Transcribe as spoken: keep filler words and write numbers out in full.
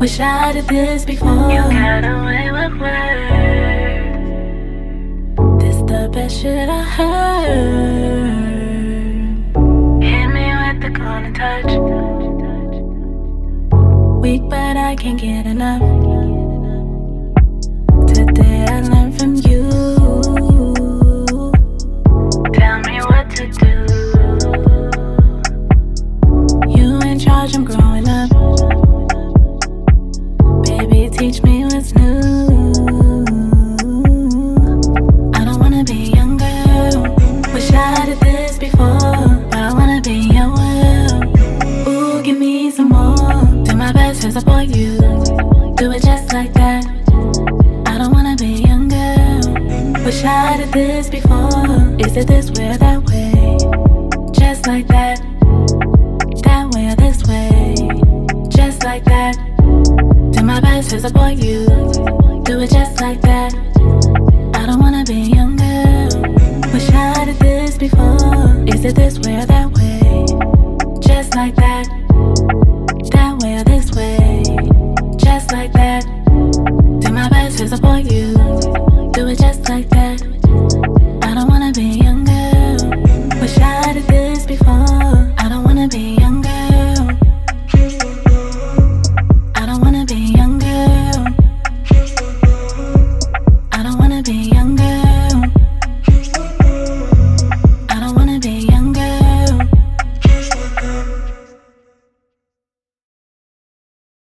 Wish I did this before. You got away with words. This the best shit I heard. Hit me with the corner touch. Weak but I can't get enough. Today I learned from you. Tell me what to do. You in charge, I'm growing up. Baby, teach me what's new. I don't wanna be younger. Wish I did this before, but I wanna be your world. Ooh, give me some more. Do my best to support you. Do it just like that. I don't wanna be younger. Wish I did this before. Is it this way or that way? Just like that. That way or this way? Just like that. Do my best to support you. Do it just like that. I don't wanna be younger. Wish I did this before. Is it this way or that way? Just like that. That way or this way? Just like that. Do my best to support you.